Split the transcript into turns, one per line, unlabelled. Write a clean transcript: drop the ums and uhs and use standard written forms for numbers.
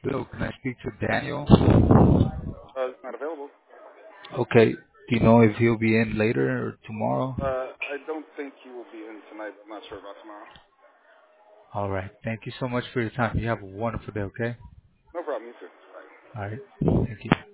Hello, can I speak to Daniel?
It's not available.
Okay. Do you know if he'll be in later or tomorrow?
I don't think he will be in tonight. I'm not sure about tomorrow.
All right. Thank you so much for your time. You have a wonderful day, okay?
No problem. You too. Bye.
All right. Thank you.